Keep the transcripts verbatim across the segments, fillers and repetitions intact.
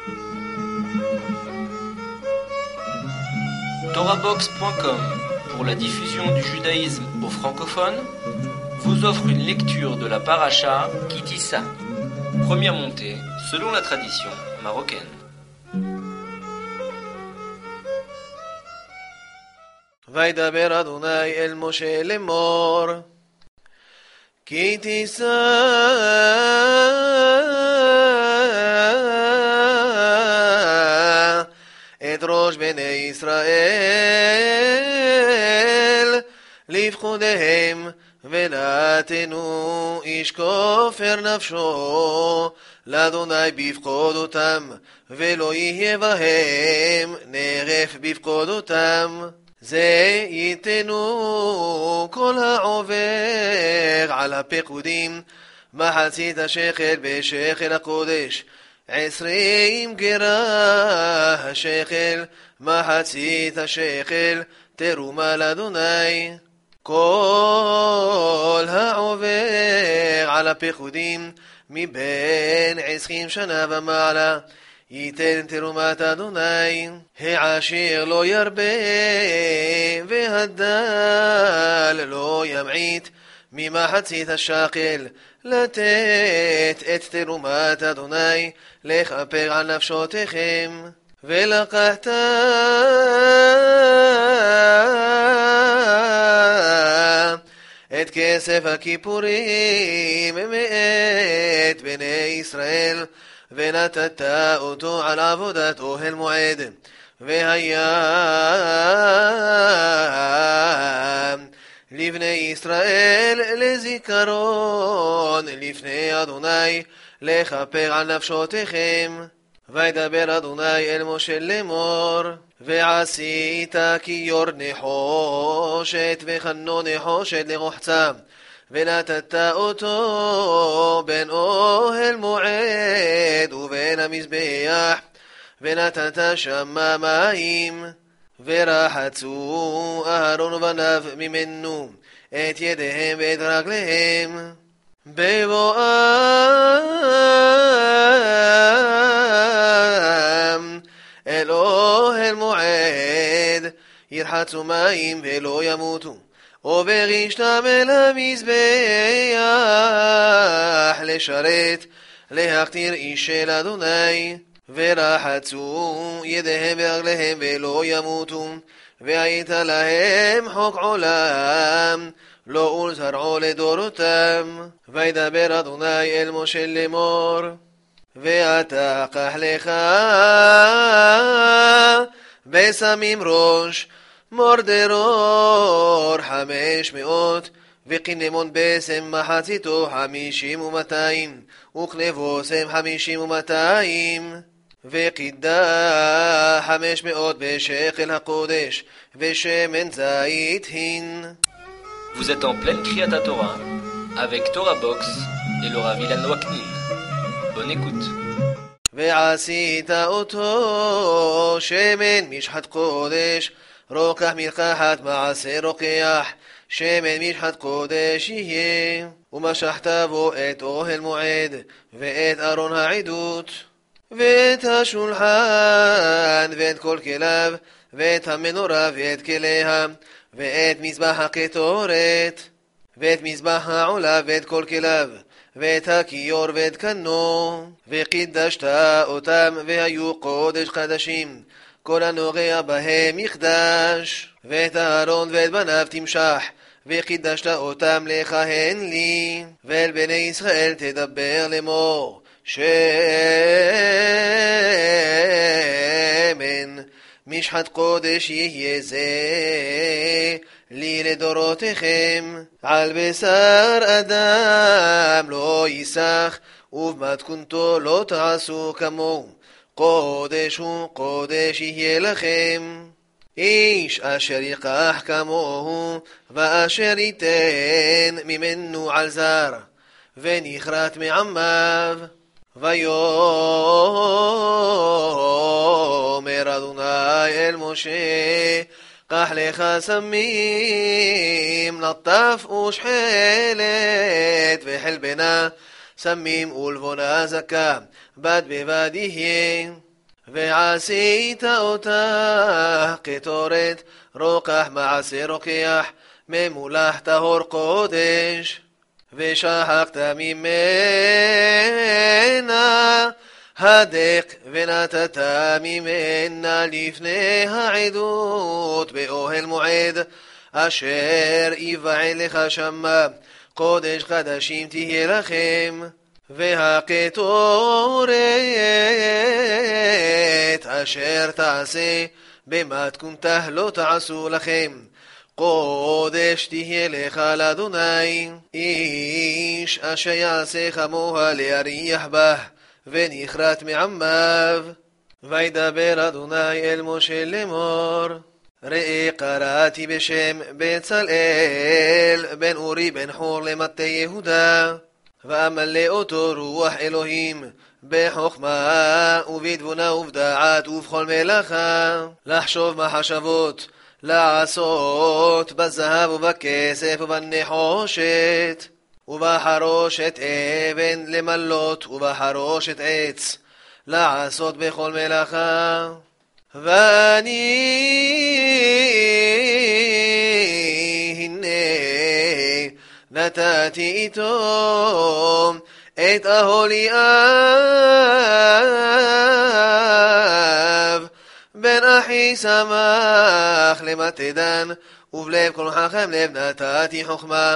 Torabox point com, pour la diffusion du judaïsme aux francophones, vous offre une lecture de la paracha Ki Tisa, première montée selon la tradition marocaine. וידבר אדוני אל משה לאמור, כי תישא את ראש בני ישראל לפקודיהם, ונתנו איש כופר נפשו לאדוני בפקודותם, ולא יהיה בהם נרף בפקודותם. זה ייתנו כל העובר על הפקודים מחצית השקל בשקל הקודש, עשרים גרה השקל מחצית השקל תרומה לאדוני. כל העובר על הפקודים מבין עשרים שנה ומעלה ייתן תרומת אדוני. העשיר לא ירבה והדל לא ימעיט ממחצית השקל לתת את תרומת אדוני לכפר על נפשותיכם. ולקחת את כסף הכיפורים מאת בני ישראל ונתת אותו על עבודת אוהל מועד, והיה לבני ישראל לזיכרון לפני אדוני לכפר על נפשותיכם. וידבר אדוני אל משה לאמור, ועשית כיור נחושת וכנו נחושת לרוחצה, ונתת אותו בין אוהל מועד ובין המזבח, ונתת שם מים, ורחצו אהרון ובניו ממנו את ידיהם ואת רגליהם. בבואם אל אוהל מועד ירחצו מים ולא ימותו, וברישתם אל המזבח לשרת להכתיר איש של אדוני, ורחצו ידיהם ורגליהם ולא ימותו, והיית להם חוק עולם לא ולזרעו לדורותם. וידבר אדוני אל משה לאמור, ואתה קח לך בשמים ראש מורדרור חמש מאות, וקינמון בסם מחציתו חמישים ומאתיים, וכנבוסם חמישים ומאתיים, וקידה חמש מאות בשקל הקודש, ושמן זית הין. Vous êtes en pleine Kriyat Torah avec Torabox et le Rav Ilan Waknin. Bonne écoute. ועשית אותו שמן משחת קודש, רוקח מרקחת מעשה רוקח, שמן משחת קודש יהיה. ומשחת בו את אוהל מועד ואת ארון העדות ואת השולחן ואת כל כליו ואת המנורה ואת כליה ואת מזבח הקטורת ואת מזבח העולה ואת כל כליו ואת הכיור ואת כנו, וקידשת אותם והיו קודש חדשים, כל הנוגע בהם יקדש. ואת אהרון ואת בניו תמשח, וקידשת אותם לכהן לי. ואל בני ישראל תדבר לאמור, שמן משחת קודש יהיה זה לי לדורותיכם. על בשר אדם לא ייסח, ובמתכונתו לא תעשו כמוהו, קודש הוא קודש יהיה לכם. איש אשר ייקח כמוהו ואשר ייתן ממנו על זר ונכרת מעמיו. ויאמר אדוני אל משה, קח לך סמים, נטף ושחלת וחלבנה, סמים ולבונה זכה, בד בבד יהיה. ועשית אותה קטורת רוקח מעשה רוקח ממולח טהור קודש ושחקת ממנה הדק ונתת ממנה לפני העדות באוהל מועד אשר יבעל לך שמה קודש חדשים תהיה לכם והקטורת אשר תעשה במתכונתה לא תעשו לכם קודש תהיה לך לאדוני איש אשר יעשה כמוה להריח בה ונכרת מעמיו וידבר אדוני אל משה לאמור ראה קראתי בשם בצלאל בן אורי בן חור למטה יהודה ואמלא אותו רוח אלוהים בחוכמה ובתבונה ובדעת ובכל מלאכה לחשוב מחשבות לעשות בזהב ובכסף ובנחושת ובחרושת אבן למלות ובחרושת עץ לעשות בכל מלאכה ואני הנה נתתי איתו את אהוליאב בן אחי שמח למטה דן ובלב כל חכם לב נתתי חוכמה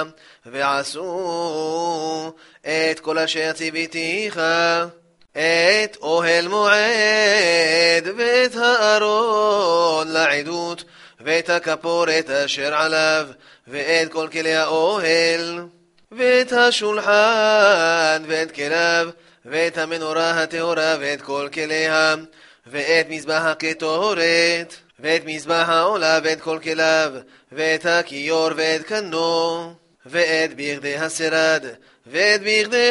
ועשו את כל אשר ציוויתיך את אוהל מועד ואת הארון לעדות ואת הכפורת אשר עליו ואת כל כלי האוהל ואת השולחן ואת כליו ואת המנורה הטהורה ואת כל כליה ואת מזבח הקטורת ואת מזבח העולה ואת כל כליו ואת הכיור ואת קנו ואת בגדי השרד ואת בגדי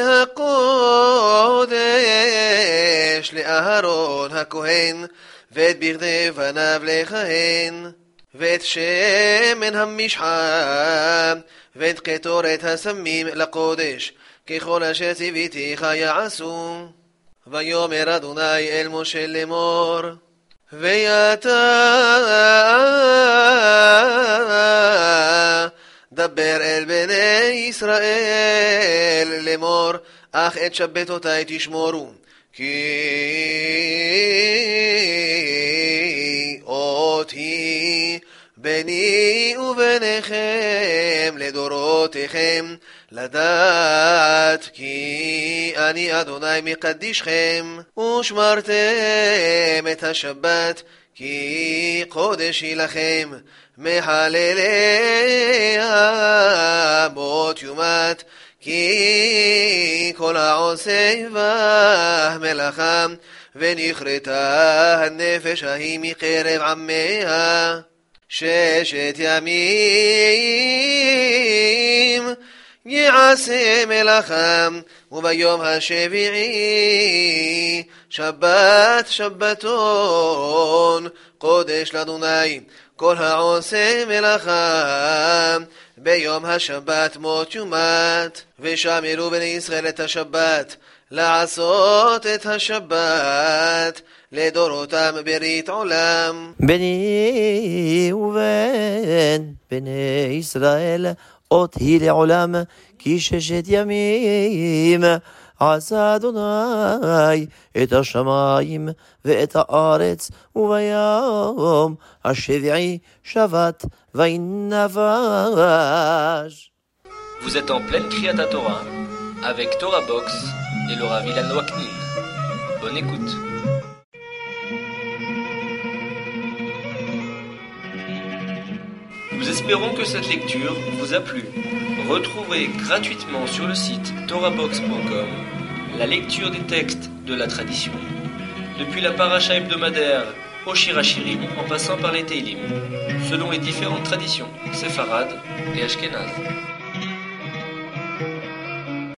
הקודש לאהרון הכהן ואת בגדי בניו לכהן ואת שמן המשחה ואת קטורת הסמים לקודש ככל אשר ציוויתיך יעשו ויאמר אדוני אל משה לאמור ואתה דבר אל בני ישראל לאמור אך את שבתותי תשמורו כי אותי ביני וביניכם לדורותיכם לדעת כי אני אדוני מקדישכם ושמרתם את השבת כי קודש היא לכם מחלליה מות יומת כי כל העושה בה מלאכה ונכרתה הנפש ההיא מקרב עמיה ששת ימים יעשה מלאכה וביום השביעי שבת שבתון קודש לאדוני כל העושה מלאכה ביום השבת מות יומת ושמרו בני ישראל את השבת לעשות את השבת לדורותם ברית עולם בני ובן בני ישראל אות היא לעולם כי ששת ימים עשה אדוני את השמיים ואת הארץ וביום השביעי שבת וינפש. Vous êtes en pleine Kriyat Torah avec Torah Box et le Rav Ilan Waknin. Bonne écoute. Nous espérons que cette lecture vous a plu. Retrouvez gratuitement sur le site torah box point com la lecture des textes de la tradition, depuis la paracha hebdomadaire au Shir HaShirim en passant par les Teilim, selon les différentes traditions séfarades et ashkénazes.